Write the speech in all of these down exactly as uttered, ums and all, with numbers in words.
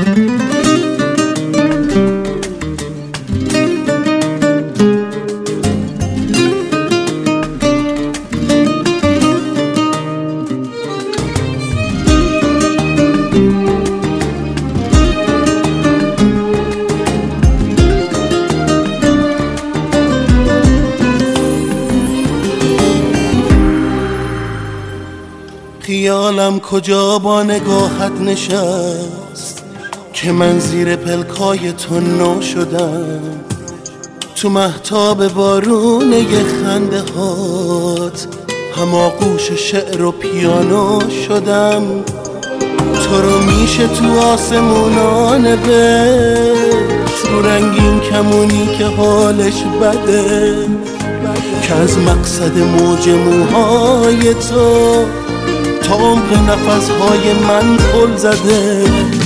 خیالم کجا با نگاهت نشست که من زیر پلکای تو نو شدم، تو مهتاب بارونه خنده هات هماغوش شعر و پیانو شدم. تو رو میشه تو آسمونان نوشت رو رنگین کمونی که حالش بده، که از مقصد موج موهای تو تا عمق نفسهای من پل زده.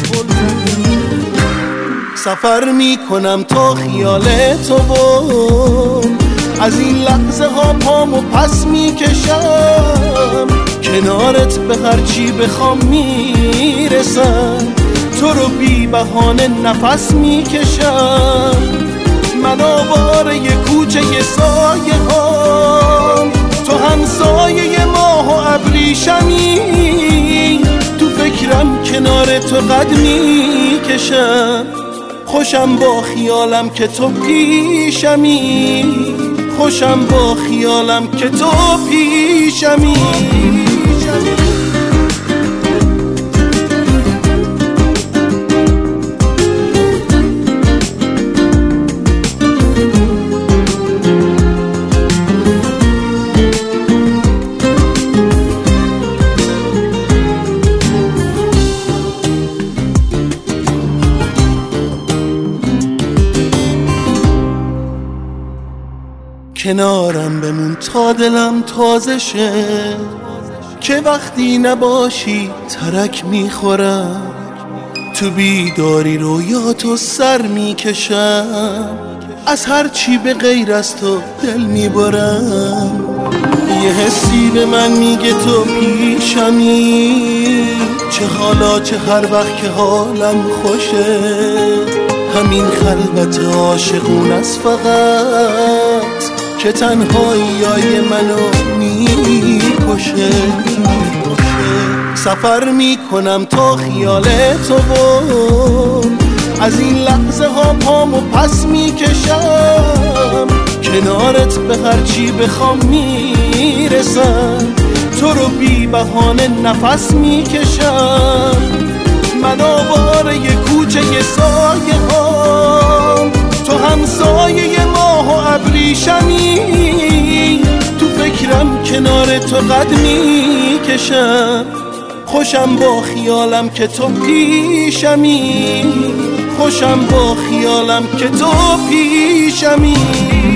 سفر میکنم تا خیال تو و از این لحظه ها پامو پس میکشم، کنارت به هرچی بخوام میرسم، تو رو بی بهانه نفس میکشم. من آواره ی کوچه ی سایه هام، تو همسایه ماه و ابریشمی، تو فکرم کنار تو قد میکشم. خوشم با خیالم که تو پیشمی، خوشم با خیالم که تو پیشمی. کنارم بمون تا دلم تازه شه، که وقتی نباشی ترک میخورم، تو بیداری رویاتو سر میکشم، از هر چی به غیر از تو دل میبرم. یه حسی به من میگه تو پیشمی، چه حالا چه هر وقت که حالم خوشه، همین خلوت عاشقون است فقط که تنهاییای منو میکشه. سفر میکنم تا خیال تو و از این لحظه ها پامو پس میکشم، کنارت به هرچی بخوام میرسم، تو رو بی بهانه نفس میکشم. من آواره ی کوچه ی سایه هام، تو همسایه ماه و ابریشمی، تو فکرم کنار تو قد میکشم. خوشم با خیالم که تو پیشمی، خوشم با خیالم که تو پیشمی.